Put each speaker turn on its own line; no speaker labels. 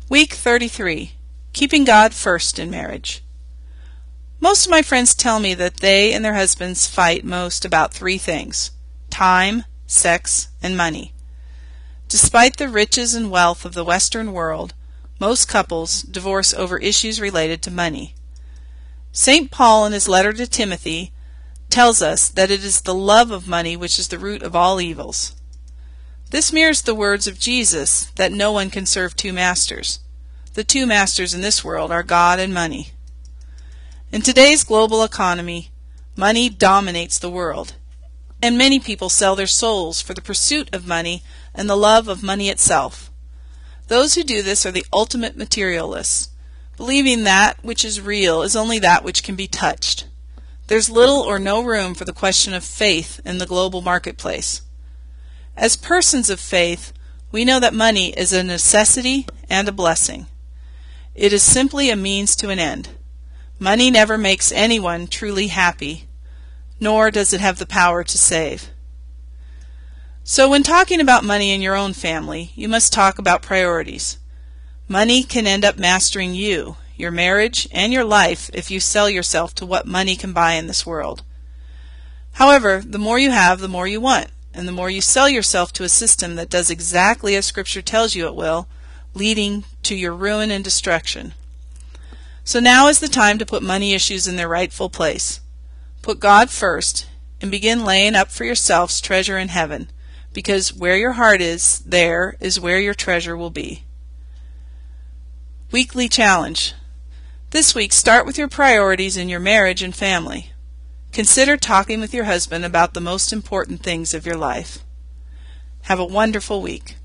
Week 33. Keeping God First in Marriage. Most of my friends tell me that they and their husbands fight most about three things: time, sex, and money. Despite the riches and wealth of the Western world, most couples divorce over issues related to money. St. Paul, in his letter to Timothy, tells us that it is the love of money which is the root of all evils. This mirrors the words of Jesus that no one can serve two masters. The two masters in this world are God and money. In today's global economy, money dominates the world, and many people sell their souls for the pursuit of money and the love of money itself. Those who do this are the ultimate materialists, believing that which is real is only that which can be touched. There's little or no room for the question of faith in the global marketplace. As persons of faith, we know that money is a necessity and a blessing. It is simply a means to an end. Money never makes anyone truly happy, nor does it have the power to save. So when talking about money in your own family, you must talk about priorities. Money can end up mastering you, your marriage, and your life if you sell yourself to what money can buy in this world. However, the more you have, the more you want, and the more you sell yourself to a system that does exactly as Scripture tells you it will, leading to your ruin and destruction. So now is the time to put money issues in their rightful place. Put God first and begin laying up for yourselves treasure in heaven, because where your heart is, there is where your treasure will be. Weekly challenge. This week, start with your priorities in your marriage and family. Consider talking with your husband about the most important things of your life. Have a wonderful week.